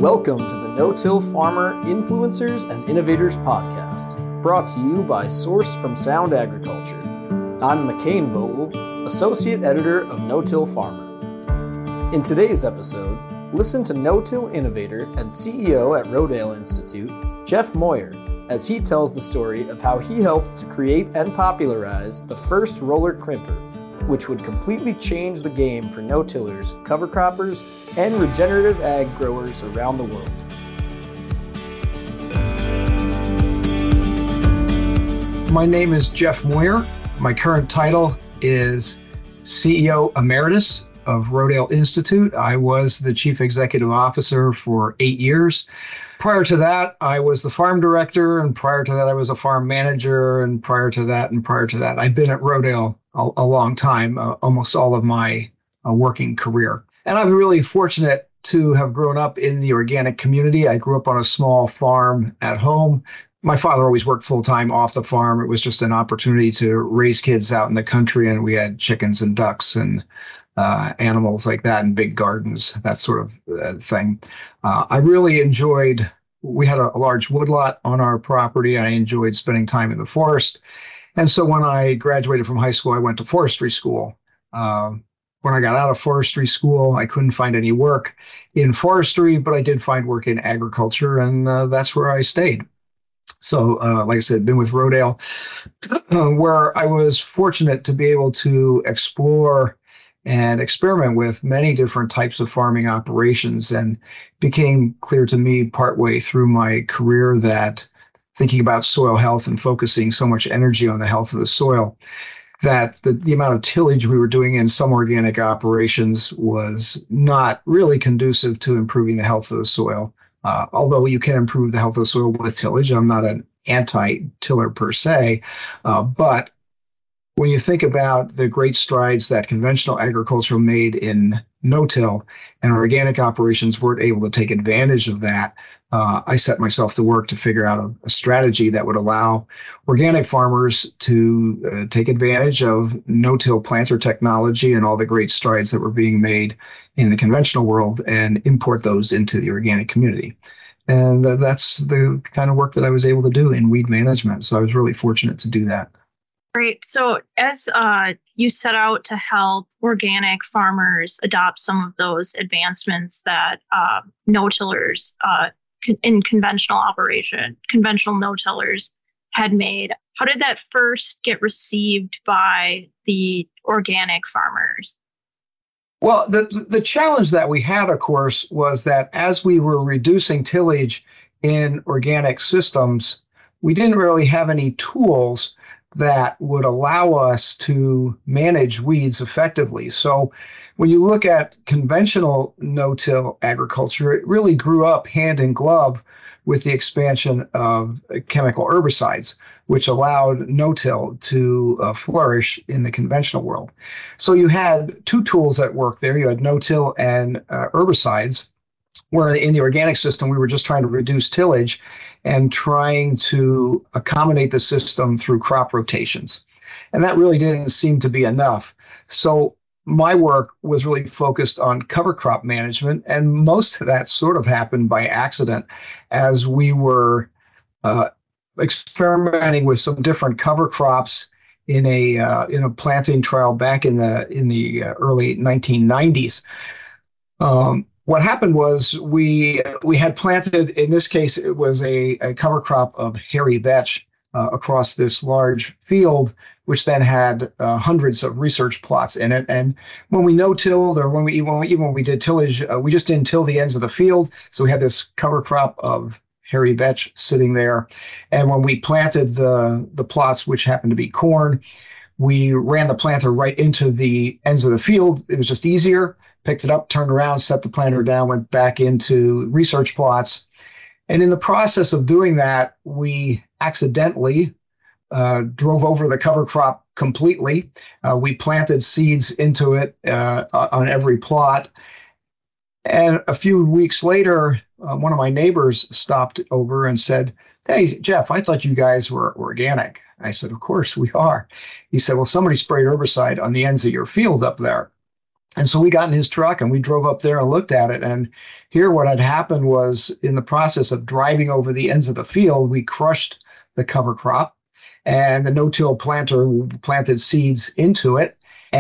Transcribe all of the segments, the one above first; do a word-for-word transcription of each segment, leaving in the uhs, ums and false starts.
Welcome to the No-Till Farmer Influencers and Innovators Podcast, brought to you by Source from Sound Agriculture. I'm McCain Vogel, Associate Editor of No-Till Farmer. In today's episode, listen to no-till innovator and C E O at Rodale Institute, Jeff Moyer, as he tells the story of how he helped to create and popularize the first roller crimper, which would completely change the game for no-tillers, cover croppers, and regenerative ag growers around the world. My name is Jeff Moyer. My current title is C E O Emeritus of Rodale Institute. I was the Chief Executive Officer for eight years. Prior to that, I was the farm director, and prior to that, I was a farm manager, and prior to that, and prior to that, I've been at Rodale a, a long time, uh, almost all of my uh, working career. And I'm really fortunate to have grown up in the organic community. I grew up on a small farm at home. My father always worked full-time off the farm. It was just an opportunity to raise kids out in the country, and we had chickens and ducks and uh, animals like that and big gardens, that sort of uh, thing. Uh, I really enjoyed, we had a, a large woodlot on our property, and I enjoyed spending time in the forest. And so when I graduated from high school, I went to forestry school. Uh, when I got out of forestry school, I couldn't find any work in forestry, but I did find work in agriculture, and uh, that's where I stayed. So, uh, like I said, been with Rodale, uh, where I was fortunate to be able to explore and experiment with many different types of farming operations, and became clear to me partway through my career that thinking about soil health and focusing so much energy on the health of the soil, that the, the amount of tillage we were doing in some organic operations was not really conducive to improving the health of the soil. Uh, although you can improve the health of the soil with tillage, I'm not an anti-tiller per se, uh, but when you think about the great strides that conventional agriculture made in no-till, and organic operations weren't able to take advantage of that, uh, I set myself to work to figure out a, a strategy that would allow organic farmers to uh, take advantage of no-till planter technology and all the great strides that were being made in the conventional world, and import those into the organic community. And uh, that's the kind of work that I was able to do in weed management. So I was really fortunate to do that. Great. So as uh, you set out to help organic farmers adopt some of those advancements that uh, no-tillers uh, con- in conventional operation, conventional no-tillers had made, how did that first get received by the organic farmers? Well, the the challenge that we had, of course, was that as we were reducing tillage in organic systems, we didn't really have any tools that would allow us to manage weeds effectively. So when you look at conventional no-till agriculture, it really grew up hand in glove with the expansion of chemical herbicides, which allowed no-till to uh, flourish in the conventional world. So you had two tools at work there. You had no-till and uh, herbicides, where in the organic system, we were just trying to reduce tillage and trying to accommodate the system through crop rotations. And that really didn't seem to be enough. So my work was really focused on cover crop management, and most of that sort of happened by accident as we were uh, experimenting with some different cover crops in a uh, in a planting trial back in the in the uh, early nineteen nineties. Um, What happened was we we had planted, in this case, it was a, a cover crop of hairy vetch uh, across this large field, which then had uh, hundreds of research plots in it. And when we no-tilled, or when we, when we even when we did tillage, uh, we just didn't till the ends of the field. So we had this cover crop of hairy vetch sitting there. And when we planted the the plots, which happened to be corn, we ran the planter right into the ends of the field. It was just easier. Picked it up, turned around, set the planter down, went back into research plots. And in the process of doing that, we accidentally uh, drove over the cover crop completely. Uh, we planted seeds into it uh, on every plot. And a few weeks later, uh, one of my neighbors stopped over and said, "Hey, Jeff, I thought you guys were organic." I said, "Of course we are." He said, "Well, somebody sprayed herbicide on the ends of your field up there." And so we got in his truck and we drove up there and looked at it. And here what had happened was, in the process of driving over the ends of the field, we crushed the cover crop, and the no-till planter planted seeds into it.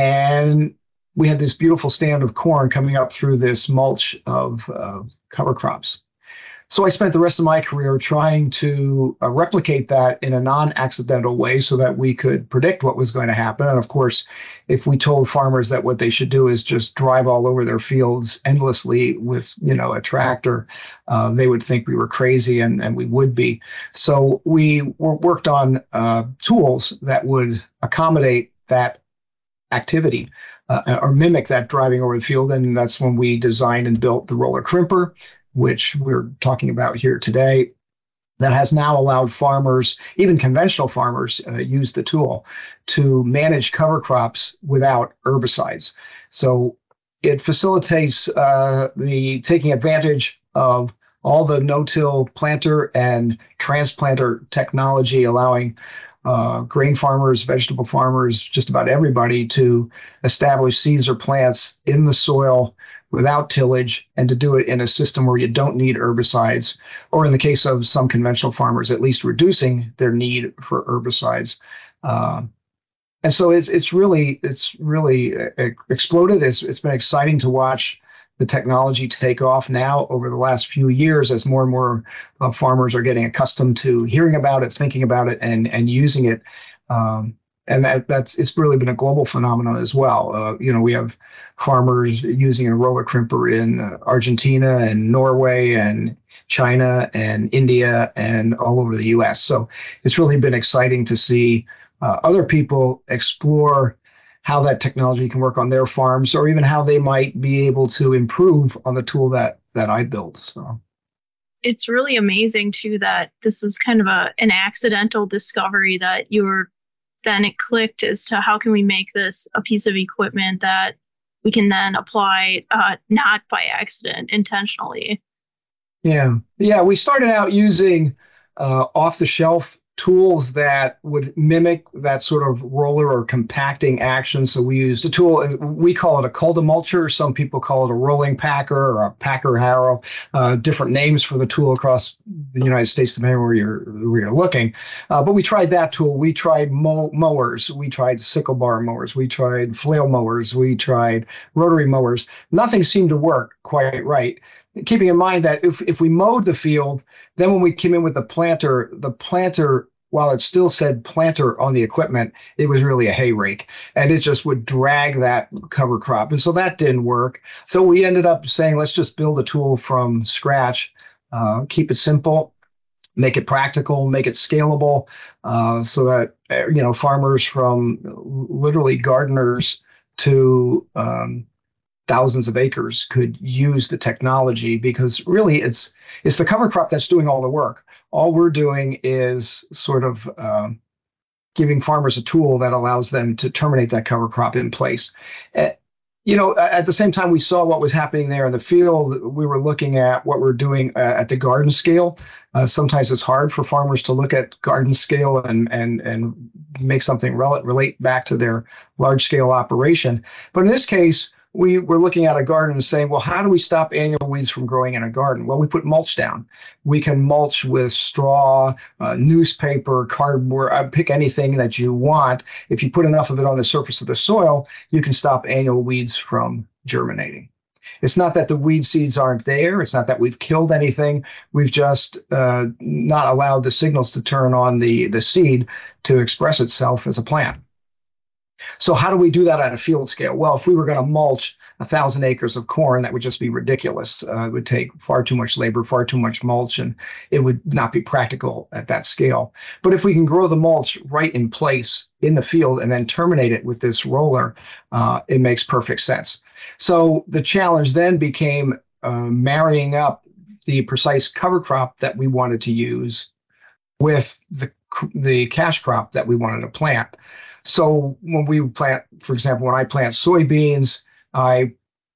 And we had this beautiful stand of corn coming up through this mulch of uh, cover crops. So I spent the rest of my career trying to uh, replicate that in a non-accidental way so that we could predict what was going to happen. And of course, if we told farmers that what they should do is just drive all over their fields endlessly with, you know, a tractor, uh, they would think we were crazy, and, and we would be. So we were, worked on uh, tools that would accommodate that activity uh, or mimic that driving over the field. And that's when we designed and built the roller crimper, which we're talking about here today, that has now allowed farmers, even conventional farmers, uh, use the tool to manage cover crops without herbicides. So it facilitates uh, the taking advantage of all the no-till planter and transplanter technology, allowing uh, grain farmers, vegetable farmers, just about everybody to establish seeds or plants in the soil without tillage, and to do it in a system where you don't need herbicides, or in the case of some conventional farmers, at least reducing their need for herbicides. Uh, and so it's it's really it's really exploded. It's it's been exciting to watch the technology take off now over the last few years, as more and more uh, farmers are getting accustomed to hearing about it, thinking about it, and and using it. Um, And that, that's it's really been a global phenomenon as well. Uh, you know, we have farmers using a roller crimper in uh, Argentina and Norway and China and India and all over the U S. So it's really been exciting to see uh, other people explore how that technology can work on their farms, or even how they might be able to improve on the tool that that I built. So it's really amazing too that this was kind of a an accidental discovery, that you were then it clicked as to how can we make this a piece of equipment that we can then apply uh, not by accident, intentionally. Yeah. Yeah. We started out using uh, off-the-shelf tools that would mimic that sort of roller or compacting action. So we used a tool, we call it a Cultimulcher. Some people call it a rolling packer or a packer harrow, uh, different names for the tool across the United States, depending on where you're, where you're looking. Uh, but we tried that tool. We tried mow- mowers. We tried sickle bar mowers. We tried flail mowers. We tried rotary mowers. Nothing seemed to work quite right. Keeping in mind that if, if we mowed the field, then when we came in with the planter, the planter, while it still said planter on the equipment, it was really a hay rake, and it just would drag that cover crop. And so that didn't work. So we ended up saying, let's just build a tool from scratch, uh, keep it simple, make it practical, make it scalable, uh, so that, you know, farmers from literally gardeners to um, thousands of acres could use the technology, because really it's it's the cover crop that's doing all the work. All we're doing is sort of um, giving farmers a tool that allows them to terminate that cover crop in place. Uh, you know, at the same time we saw what was happening there in the field, we were looking at what we're doing at the garden scale. Uh, sometimes it's hard for farmers to look at garden scale and and and make something rel- relate back to their large scale operation. But in this case, we were looking at a garden and saying, well, how do we stop annual weeds from growing in a garden? Well, we put mulch down. We can mulch with straw, uh, newspaper, cardboard, uh, pick anything that you want. If you put enough of it on the surface of the soil, you can stop annual weeds from germinating. It's not that the weed seeds aren't there. It's not that we've killed anything. We've just uh, not allowed the signals to turn on the, the seed to express itself as a plant. So how do we do that at a field scale? Well, if we were going to mulch a thousand acres of corn, that would just be ridiculous. Uh, it would take far too much labor, far too much mulch, and it would not be practical at that scale. But if we can grow the mulch right in place in the field and then terminate it with this roller, uh, it makes perfect sense. So the challenge then became uh, marrying up the precise cover crop that we wanted to use with the the cash crop that we wanted to plant. So when we plant, for example, when I plant soybeans, I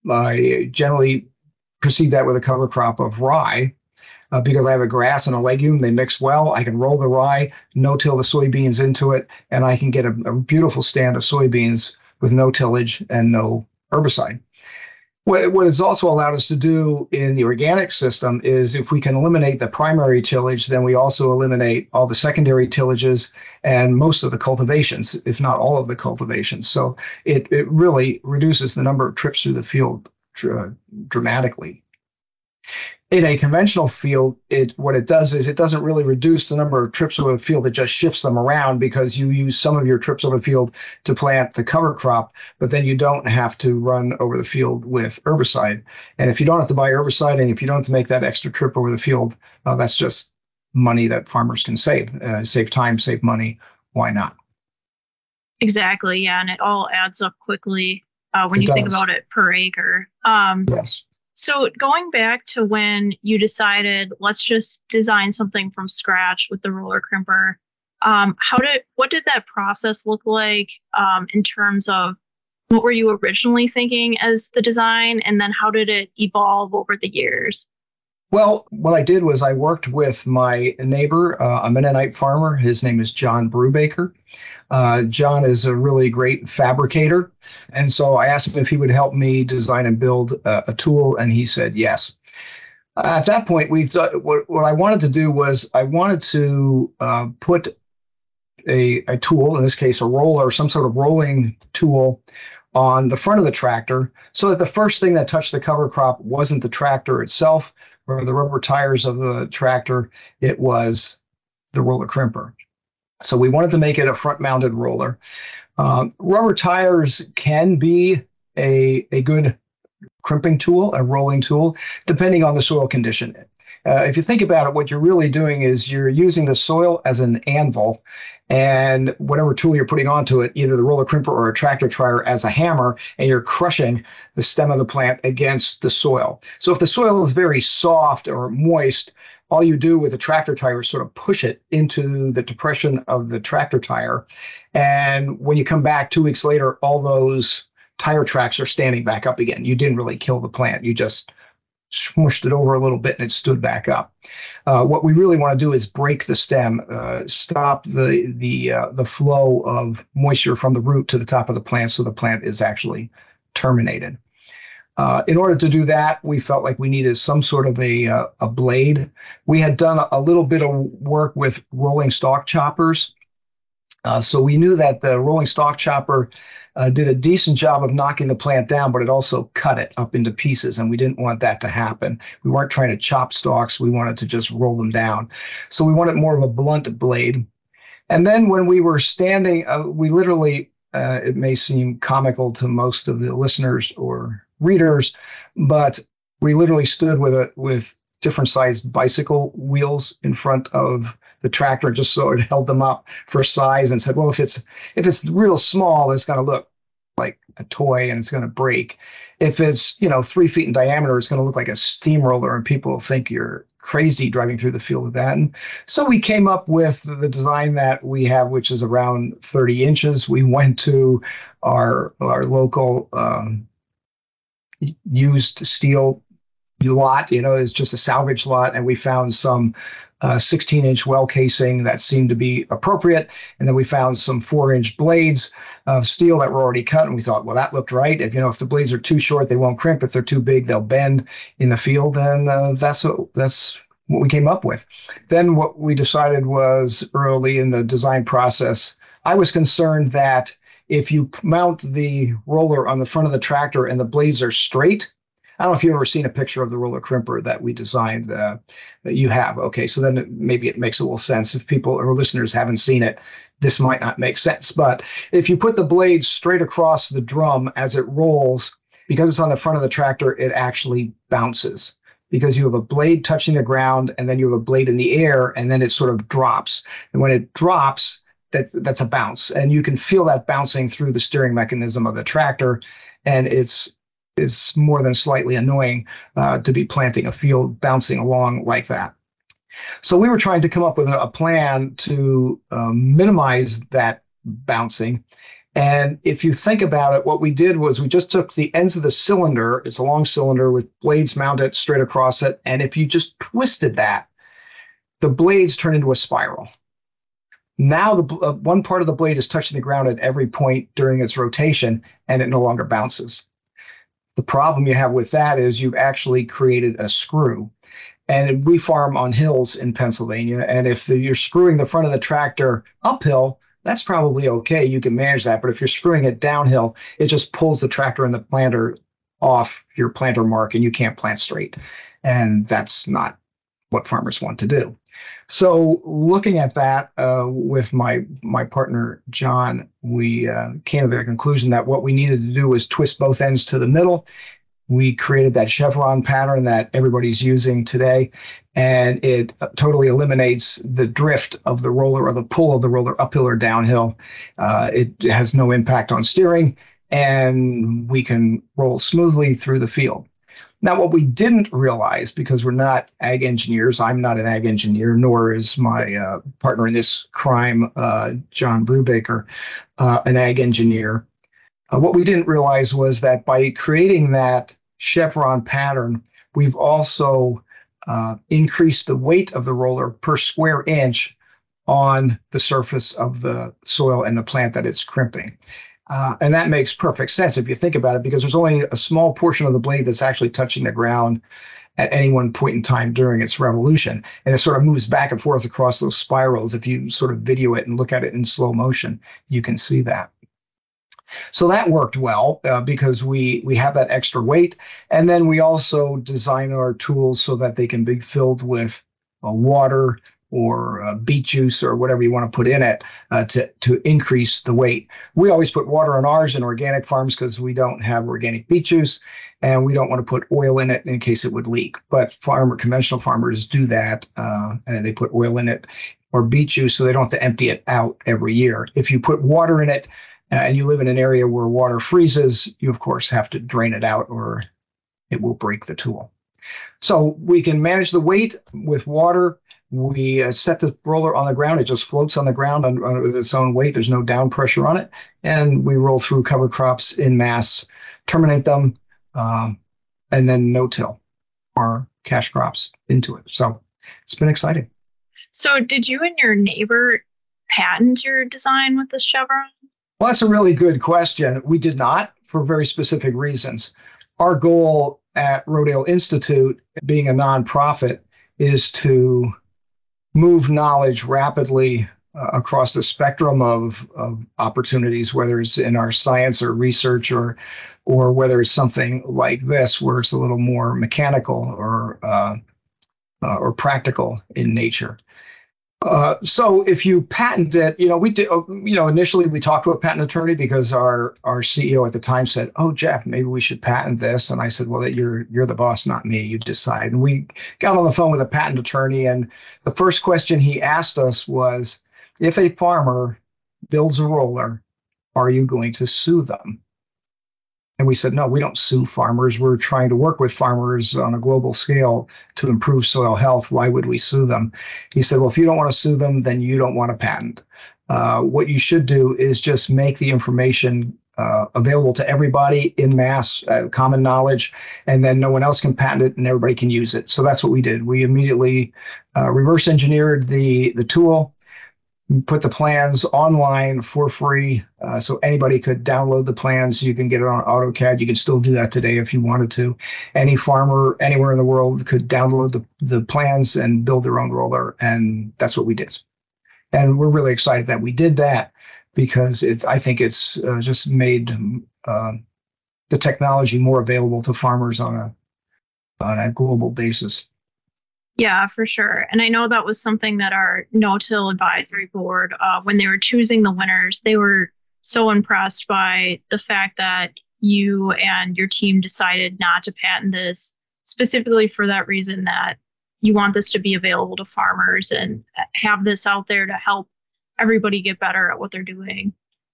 I generally precede that with a cover crop of rye, uh, because I have a grass and a legume. They mix well. I can roll the rye, no-till the soybeans into it, and I can get a, a beautiful stand of soybeans with no tillage and no herbicide. What, what it's also allowed us to do in the organic system is if we can eliminate the primary tillage, then we also eliminate all the secondary tillages and most of the cultivations, if not all of the cultivations. So it, it really reduces the number of trips through the field dr- dramatically. In a conventional field, it what it does is it doesn't really reduce the number of trips over the field. It just shifts them around because you use some of your trips over the field to plant the cover crop, but then you don't have to run over the field with herbicide. And if you don't have to buy herbicide and if you don't have to make that extra trip over the field, uh, that's just money that farmers can save. Uh, save time, save money. Why not? Exactly. Yeah. And it all adds up quickly uh, when It you does. think about it per acre. Um, Yes. So going back to when you decided, let's just design something from scratch with the roller crimper, um, how did what did that process look like um, in terms of what were you originally thinking as the design, and then how did it evolve over the years? Well, what I did was I worked with my neighbor, uh, a Mennonite farmer. His name is John Brubaker. Uh, John is a really great fabricator. And so I asked him if he would help me design and build a, a tool, and he said yes. Uh, at that point, we thought what, what I wanted to do was I wanted to uh, put a, a tool, in this case, a roller, some sort of rolling tool on the front of the tractor so that the first thing that touched the cover crop wasn't the tractor itself or the rubber tires of the tractor, it was the roller crimper. So we wanted to make it a front-mounted roller. Um, rubber tires can be a, a good crimping tool, a rolling tool, depending on the soil condition. Uh, if you think about it, what you're really doing is you're using the soil as an anvil, and whatever tool you're putting onto it, either the roller crimper or a tractor trailer, as a hammer, and you're crushing the stem of the plant against the soil. So if the soil is very soft or moist, all you do with a tractor tire is sort of push it into the depression of the tractor tire. And when you come back two weeks later, all those tire tracks are standing back up again. You didn't really kill the plant. You just smushed it over a little bit and it stood back up. Uh, what we really want to do is break the stem, uh, stop the the uh, the flow of moisture from the root to the top of the plant so the plant is actually terminated. Uh, in order to do that, we felt like we needed some sort of a, uh, a blade. We had done a, a little bit of work with rolling stock choppers. Uh, so we knew that the rolling stock chopper uh, did a decent job of knocking the plant down, but it also cut it up into pieces, and we didn't want that to happen. We weren't trying to chop stalks. We wanted to just roll them down. So we wanted more of a blunt blade. And then when we were standing, uh, we literally, uh, it may seem comical to most of the listeners or readers, but we literally stood with a with different sized bicycle wheels in front of the tractor just so it held them up for size, and said, well, if it's if it's real small, it's going to look like a toy and it's going to break. If it's, you know, three feet in diameter, it's going to look like a steamroller and people will think you're crazy driving through the field with that. And so we came up with the design that we have, which is around thirty inches. We went to our our local um, used steel lot, you know, it's just a salvage lot, and we found some uh, sixteen inch well casing that seemed to be appropriate, and then we found some four inch blades of steel that were already cut, and we thought, well, that looked right. If you know, if the blades are too short, they won't crimp. If they're too big, they'll bend in the field, and uh, that's what that's what we came up with. Then what we decided was, early in the design process, I was concerned that if you mount the roller on the front of the tractor and the blades are straight, I don't know if you've ever seen a picture of the roller crimper that we designed, uh, that you have. Okay, so then it, maybe it makes a little sense. If people or listeners haven't seen it, this might not make sense. But if you put the blades straight across the drum as it rolls, because it's on the front of the tractor, it actually bounces. Because you have a blade touching the ground, and then you have a blade in the air, and then it sort of drops. And when it drops, that's that's a bounce. And you can feel that bouncing through the steering mechanism of the tractor, and it's is more than slightly annoying uh, to be planting a field bouncing along like that. So we were trying to come up with a, a plan to um, minimize that bouncing. And if you think about it, what we did was we just took the ends of the cylinder, it's a long cylinder with blades mounted straight across it, and if you just twisted that, the blades turn into a spiral. Now the uh, one part of the blade is touching the ground at every point during its rotation, and it no longer bounces. The problem you have with that is you've actually created a screw. And we farm on hills in Pennsylvania. And if you're screwing the front of the tractor uphill, that's probably okay. You can manage that. But if you're screwing it downhill, it just pulls the tractor and the planter off your planter mark and you can't plant straight. And that's not what farmers want to do. So looking at that uh, with my my partner, John, we uh, came to the conclusion that what we needed to do was twist both ends to the middle. We created that chevron pattern that everybody's using today, and it totally eliminates the drift of the roller or the pull of the roller uphill or downhill. Uh, it has no impact on steering, and we can roll smoothly through the field. Now, what we didn't realize, because we're not ag engineers, I'm not an ag engineer, nor is my uh, partner in this crime, uh, John Brubaker, uh, an ag engineer. Uh, what we didn't realize was that by creating that chevron pattern, we've also uh, increased the weight of the roller per square inch on the surface of the soil and the plant that it's crimping. Uh, and that makes perfect sense if you think about it, because there's only a small portion of the blade that's actually touching the ground at any one point in time during its revolution. And it sort of moves back and forth across those spirals. If you sort of video it and look at it in slow motion, you can see that. So that worked well uh, because we, we have that extra weight. And then we also design our tools so that they can be filled with uh, water or uh, beet juice or whatever you want to put in it uh, to, to increase the weight. We always put water in ours in organic farms because we don't have organic beet juice and we don't want to put oil in it in case it would leak. But farmer, conventional farmers do that uh, and they put oil in it or beet juice so they don't have to empty it out every year. If you put water in it uh, and you live in an area where water freezes, you of course have to drain it out or it will break the tool. So we can manage the weight with water. We uh, set the roller on the ground. It just floats on the ground under, under its own weight. There's no down pressure on it. And we roll through cover crops in mass, terminate them, um, and then no-till our cash crops into it. So it's been exciting. So did you and your neighbor patent your design with this chevron? Well, that's a really good question. We did not, for very specific reasons. Our goal at Rodale Institute, being a nonprofit, is to move knowledge rapidly uh, across the spectrum of, of opportunities, whether it's in our science or research or or whether it's something like this where it's a little more mechanical or uh, uh, or practical in nature. Uh, so if you patent it, you know, we did, you know, initially we talked to a patent attorney because our, our C E O at the time said, oh, Jeff, maybe we should patent this. And I said, well, you're, you're the boss, not me. You decide. And we got on the phone with a patent attorney. And the first question he asked us was, if a farmer builds a roller, are you going to sue them? And we said, no, we don't sue farmers. We're trying to work with farmers on a global scale to improve soil health. Why would we sue them? He said, well, if you don't want to sue them, then you don't want a patent. Uh, what you should do is just make the information uh, available to everybody in mass, uh, common knowledge, and then no one else can patent it and everybody can use it. So that's what we did. We immediately uh, reverse engineered the, the tool, put the plans online for free, uh, so anybody could download the plans. You can get it on AutoCAD. You can still do that today if you wanted to. Any farmer anywhere in the world could download the, the plans and build their own roller, and that's what we did. And we're really excited that we did that because it's. I think it's uh, just made uh, the technology more available to farmers on a on a global basis. Yeah, for sure. And I know that was something that our no-till advisory board, uh, when they were choosing the winners, they were so impressed by the fact that you and your team decided not to patent this specifically for that reason, that you want this to be available to farmers and have this out there to help everybody get better at what they're doing.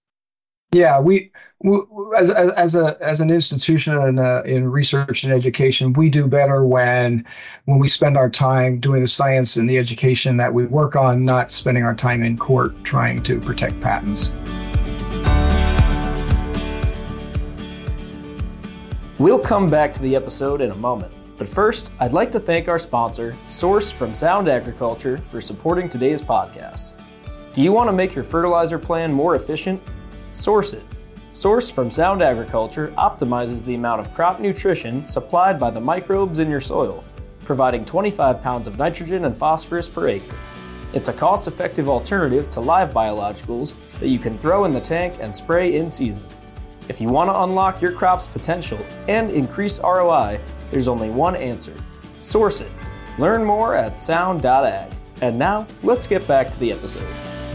Yeah, we, we as, as as a as an institution in uh, in research and education, we do better when when we spend our time doing the science and the education that we work on, not spending our time in court trying to protect patents. We'll come back to the episode in a moment, but first, I'd like to thank our sponsor, Source from Sound Agriculture, for supporting today's podcast. Do you want to make your fertilizer plan more efficient? Source it. Source from Sound Agriculture optimizes the amount of crop nutrition supplied by the microbes in your soil, providing twenty-five pounds of nitrogen and phosphorus per acre. It's a cost-effective alternative to live biologicals that you can throw in the tank and spray in season. If you want to unlock your crop's potential and increase R O I, there's only one answer: source it. Learn more at sound dot ag. And now, let's get back to the episode.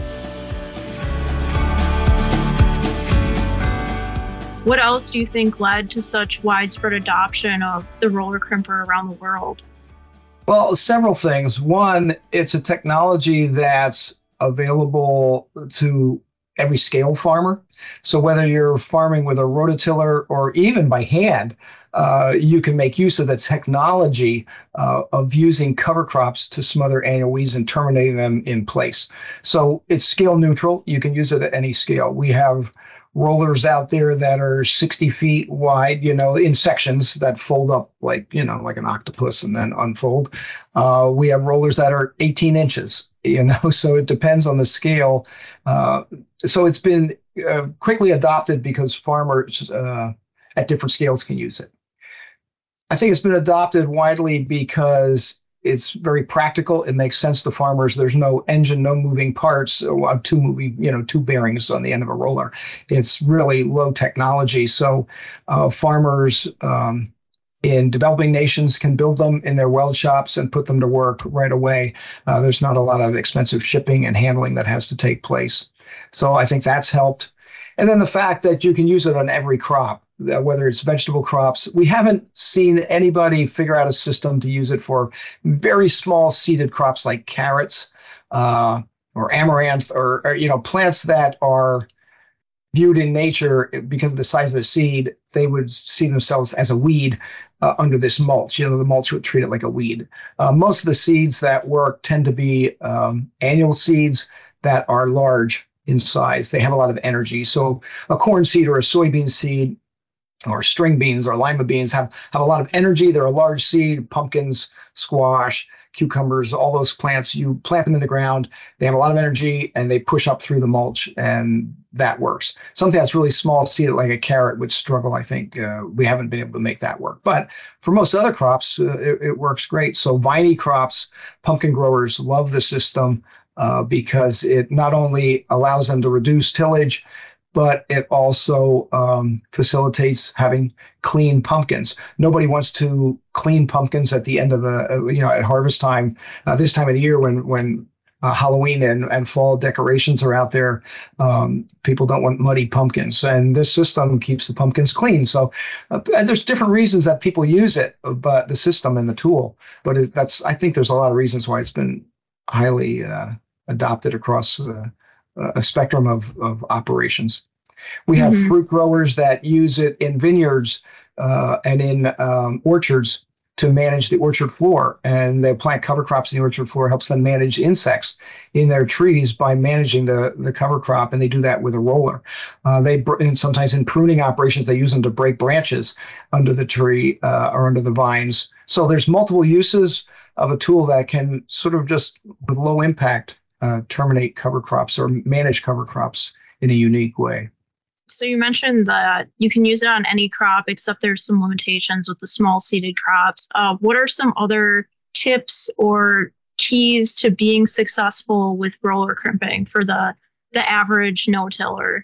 What else do you think led to such widespread adoption of the roller crimper around the world? Well, several things. One, it's a technology that's available to every scale farmer. So whether you're farming with a rototiller or even by hand, uh, you can make use of the technology uh, of using cover crops to smother annual weeds and terminating them in place. So it's scale neutral. You can use it at any scale. We have rollers out there that are sixty feet wide, you know, in sections that fold up like, you know, like an octopus and then unfold. Uh, we have rollers that are eighteen inches, you know, so it depends on the scale. Uh, so it's been uh, quickly adopted because farmers uh, at different scales can use it. I think it's been adopted widely because it's very practical. It makes sense to farmers. There's no engine, no moving parts, uh, two moving, you know, two bearings on the end of a roller. It's really low technology. So uh, farmers um, in developing nations can build them in their weld shops and put them to work right away. Uh, there's not a lot of expensive shipping and handling that has to take place. So I think that's helped. And then the fact that you can use it on every crop, whether it's vegetable crops. We haven't seen anybody figure out a system to use it for very small seeded crops like carrots uh, or amaranth or, or, you know, plants that are viewed in nature because of the size of the seed. They would see themselves as a weed uh, under this mulch. You know, the mulch would treat it like a weed. Uh, most of the seeds that work tend to be um, annual seeds that are large in size. They have a lot of energy. So a corn seed or a soybean seed or string beans or lima beans have, have a lot of energy. They're a large seed. Pumpkins, squash, cucumbers, all those plants, you plant them in the ground. They have a lot of energy and they push up through the mulch, and that works. Something that's really small, seeded like a carrot, would struggle. I think uh, we haven't been able to make that work. But for most other crops, uh, it, it works great. So viney crops, pumpkin growers love the system uh, because it not only allows them to reduce tillage, but it also um, facilitates having clean pumpkins. Nobody wants to clean pumpkins at the end of a, you know, at harvest time, uh, this time of the year when when uh, Halloween and, and fall decorations are out there. Um, people don't want muddy pumpkins, and this system keeps the pumpkins clean. So uh, and there's different reasons that people use it, but the system and the tool. But it, that's I think there's a lot of reasons why it's been highly uh, adopted across the a spectrum of, of operations. We have mm-hmm. fruit growers that use it in vineyards uh, and in um, orchards to manage the orchard floor. And they plant cover crops in the orchard floor, helps them manage insects in their trees by managing the, the cover crop. And they do that with a roller. Uh, they and sometimes in pruning operations, they use them to break branches under the tree uh, or under the vines. So there's multiple uses of a tool that can sort of just with low impact Uh, terminate cover crops or manage cover crops in a unique way. So you mentioned that you can use it on any crop, except there's some limitations with the small seeded crops. Uh, what are some other tips or keys to being successful with roller crimping for the the average no-tiller?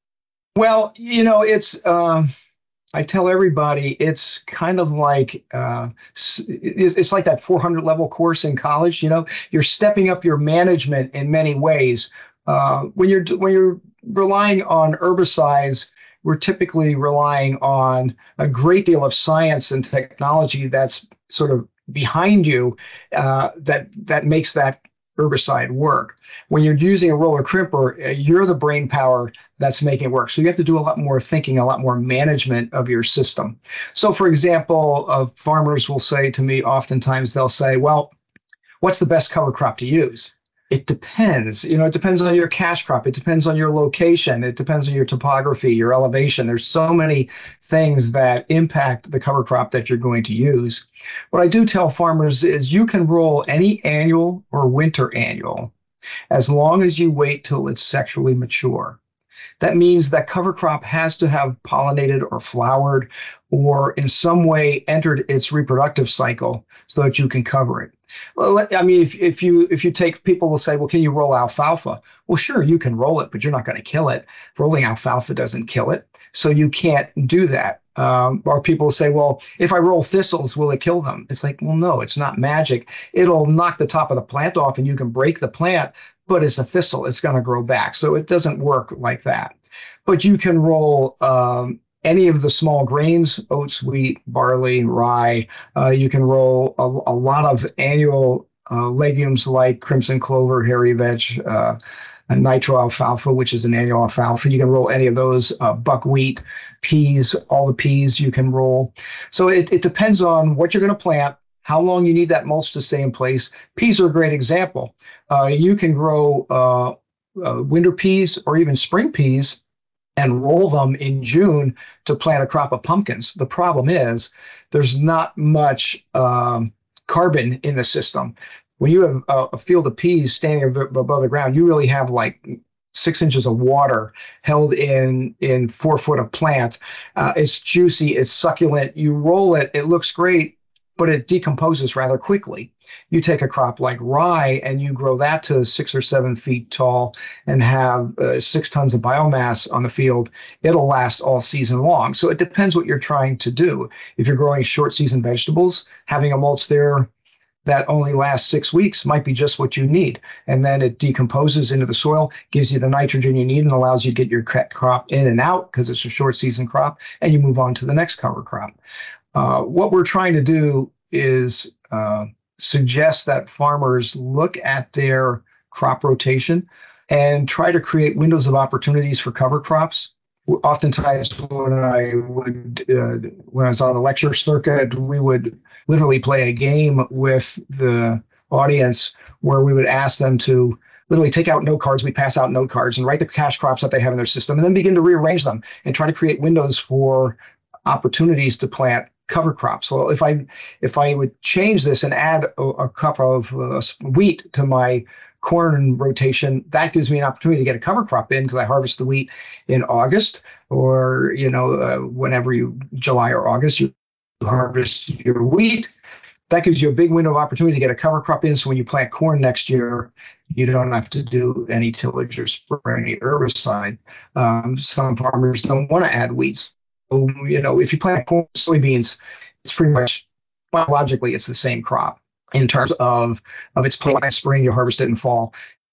Well, you know, it's uh, I tell everybody it's kind of like uh, it's like that four hundred level course in college. You know, you're stepping up your management in many ways. Uh, when you're when you're relying on herbicides, we're typically relying on a great deal of science and technology that's sort of behind you uh, that that makes that herbicide work. When you're using a roller crimper, you're the brain power that's making it work. So you have to do a lot more thinking, a lot more management of your system. So for example, uh, farmers will say to me, oftentimes they'll say, well, what's the best cover crop to use? It depends. You know, it depends on your cash crop. It depends on your location. It depends on your topography, your elevation. There's so many things that impact the cover crop that you're going to use. What I do tell farmers is you can roll any annual or winter annual as long as you wait till it's sexually mature. That means that cover crop has to have pollinated or flowered or in some way entered its reproductive cycle so that you can cover it. Well, I mean, if, if you if you take, people will say, well, can you roll alfalfa? Well, sure, you can roll it, but you're not going to kill it. Rolling alfalfa doesn't kill it, so you can't do that. Um, or people will say, well, if I roll thistles, will it kill them? It's like, well, no, it's not magic. It'll knock the top of the plant off and you can break the plant, but it's a thistle. It's going to grow back. So it doesn't work like that. But you can roll um, any of the small grains, oats, wheat, barley, rye. Uh, you can roll a, a lot of annual uh, legumes like crimson clover, hairy vetch, uh, and nitro alfalfa, which is an annual alfalfa. You can roll any of those, uh, buckwheat, peas, all the peas you can roll. So it, it depends on what you're going to plant, how long you need that mulch to stay in place. Peas are a great example. Uh, you can grow uh, uh, winter peas or even spring peas and roll them in June to plant a crop of pumpkins. The problem is there's not much um, carbon in the system. When you have a, a field of peas standing above the ground, you really have like six inches of water held in in four foot of plant. Uh, it's juicy, it's succulent. You roll it, it looks great, but it decomposes rather quickly. You take a crop like rye and you grow that to six or seven feet tall and have uh, six tons of biomass on the field. It'll last all season long. So it depends what you're trying to do. If you're growing short season vegetables, having a mulch there that only lasts six weeks might be just what you need. And then it decomposes into the soil, gives you the nitrogen you need, and allows you to get your crop in and out because it's a short season crop, and you move on to the next cover crop. Uh, what we're trying to do is uh, suggest that farmers look at their crop rotation and try to create windows of opportunities for cover crops. Oftentimes, when I would, uh, when I was on the lecture circuit, we would literally play a game with the audience where we would ask them to literally take out note cards. We pass out note cards and write the cash crops that they have in their system, and then begin to rearrange them and try to create windows for opportunities to plant cover crops. So if I if I would change this and add a, a cup of uh, wheat to my corn rotation, that gives me an opportunity to get a cover crop in because I harvest the wheat in August, or you know uh, whenever you July or August you harvest your wheat. That gives you a big window of opportunity to get a cover crop in. So when you plant corn next year, you don't have to do any tillage or spray any herbicide. Um, some farmers don't want to add weeds. So, you know, if you plant corn, soybeans, it's pretty much biologically it's the same crop in terms of of its plant in spring, you harvest it in fall,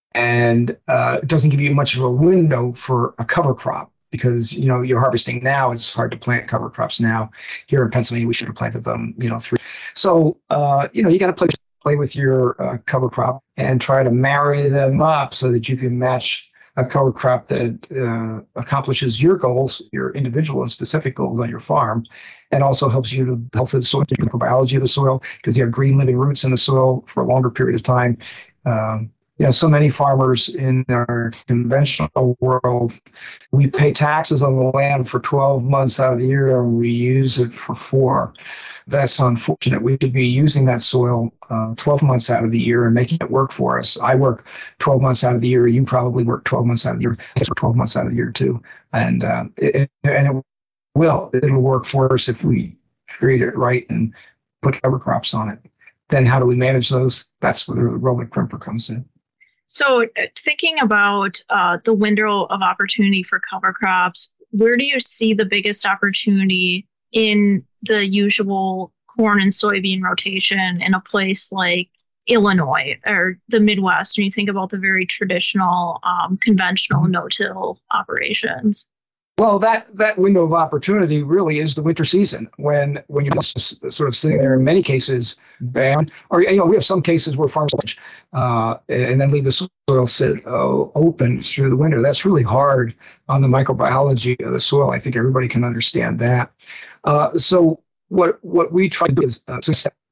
and uh, it doesn't give you much of a window for a cover crop. Because, you know, you're harvesting now, it's hard to plant cover crops now. Here in Pennsylvania, we should have planted them, you know, three. So, uh, you know, you got to play, play with your uh, cover crop and try to marry them up so that you can match a cover crop that uh, accomplishes your goals, your individual and specific goals on your farm, and also helps you to health of the soil, the microbiology of the soil, because you have green living roots in the soil for a longer period of time. Um, You know, so many farmers in our conventional world, we pay taxes on the land for twelve months out of the year, and we use it for four. That's unfortunate. We should be using that soil uh, twelve months out of the year and making it work for us. I work twelve months out of the year. You probably work twelve months out of the year. I work twelve months out of the year too. And, uh, it, and it will. It'll work for us if we treat it right and put cover crops on it. Then how do we manage those? That's where the rolling crimper comes in. So thinking about uh, the window of opportunity for cover crops, where do you see the biggest opportunity in the usual corn and soybean rotation in a place like Illinois or the Midwest when you think about the very traditional, um, conventional no-till operations? Well, that, that window of opportunity really is the winter season when when you're just sort of sitting there in many cases, bam, or you know we have some cases where farmers uh, and then leave the soil sit uh, open through the winter. That's really hard on the microbiology of the soil. I think everybody can understand that. Uh, so what what we try to do is uh,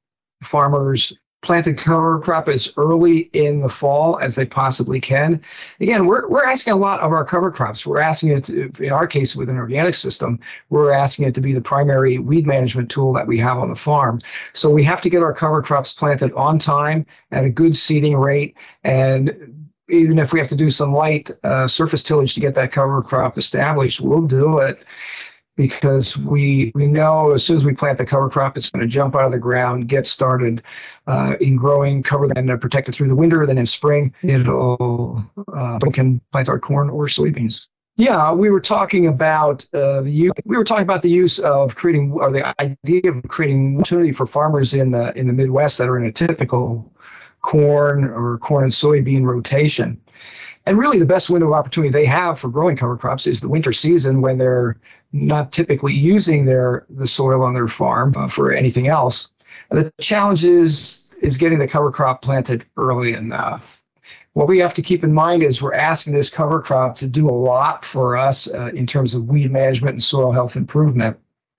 farmers plant the cover crop as early in the fall as they possibly can. Again, we're we're asking a lot of our cover crops. We're asking it, to, in our case with an organic system, we're asking it to be the primary weed management tool that we have on the farm. So we have to get our cover crops planted on time at a good seeding rate and even if we have to do some light uh, surface tillage to get that cover crop established, we'll do it. Because we we know as soon as we plant the cover crop, it's going to jump out of the ground, get started uh, in growing, cover and uh, protect it through the winter. Then in spring, it'll uh, we can plant our corn or soybeans. Yeah, we were talking about uh, the use, we were talking about the use of creating, or the idea of creating opportunity for farmers in the in the Midwest that are in a typical corn or corn and soybean rotation. And really, the best window of opportunity they have for growing cover crops is the winter season, when they're not typically using their the soil on their farm uh, for anything else. The challenge is, is getting the cover crop planted early enough. What we have to keep in mind is we're asking this cover crop to do a lot for us uh, in terms of weed management and soil health improvement.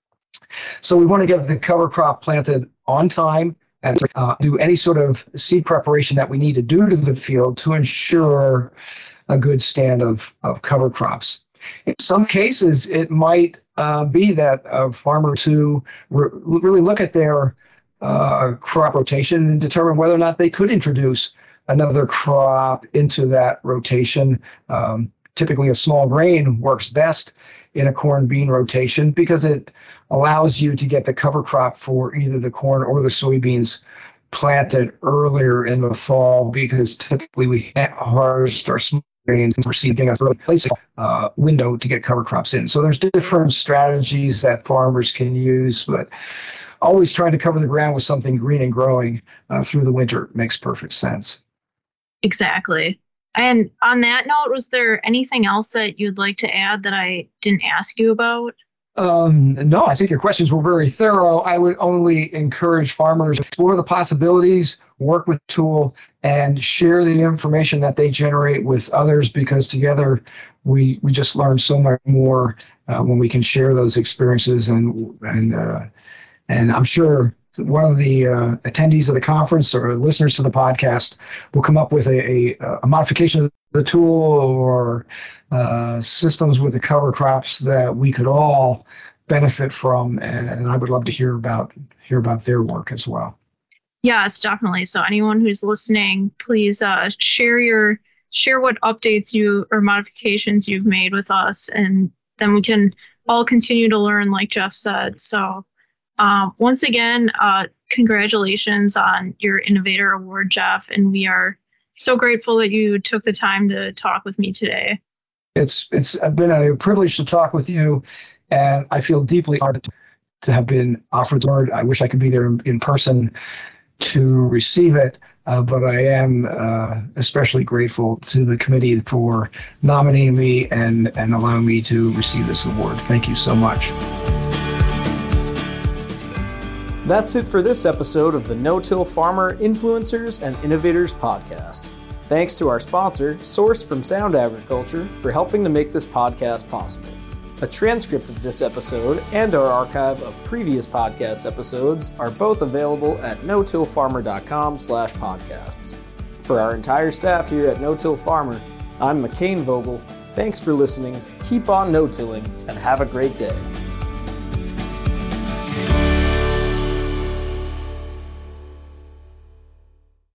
So we want to get the cover crop planted on time and uh, do any sort of seed preparation that we need to do to the field to ensure a good stand of, of cover crops. In some cases, it might uh, be that a farmer to re- really look at their uh, crop rotation and determine whether or not they could introduce another crop into that rotation. Um, typically, a small grain works best in a corn bean rotation because it allows you to get the cover crop for either the corn or the soybeans planted earlier in the fall, because typically we can't harvest our small grains and we're seeding a early place uh, window to get cover crops in. So there's different strategies that farmers can use, but always trying to cover the ground with something green and growing uh, through the winter makes perfect sense. Exactly. And on that note, was there anything else that you'd like to add that I didn't ask you about? Um, no, I think your questions were very thorough. I would only encourage farmers to explore the possibilities, work with the tool, and share the information that they generate with others, because together we we just learn so much more uh, when we can share those experiences. And and uh, and I'm sure one of the uh, attendees of the conference or listeners to the podcast will come up with a, a, a modification of the tool or uh, systems with the cover crops that we could all benefit from. And I would love to hear about hear about their work as well. Yes, definitely. So anyone who's listening, please uh, share your share what updates you or modifications you've made with us, and then we can all continue to learn, like Jeff said. So Um, once again, uh, congratulations on your Innovator Award, Jeff, and we are so grateful that you took the time to talk with me today. It's it's been a privilege to talk with you, and I feel deeply honored to have been offered the award. I wish I could be there in person to receive it, uh, but I am uh, especially grateful to the committee for nominating me and, and allowing me to receive this award. Thank you so much. That's it for this episode of the No-Till Farmer Influencers and Innovators podcast. Thanks to our sponsor, Source from Sound Agriculture, for helping to make this podcast possible. A transcript of this episode and our archive of previous podcast episodes are both available at no till farmer dot com slash podcasts. For our entire staff here at No-Till Farmer, I'm McCain Vogel. Thanks for listening, keep on no-tilling, and have a great day.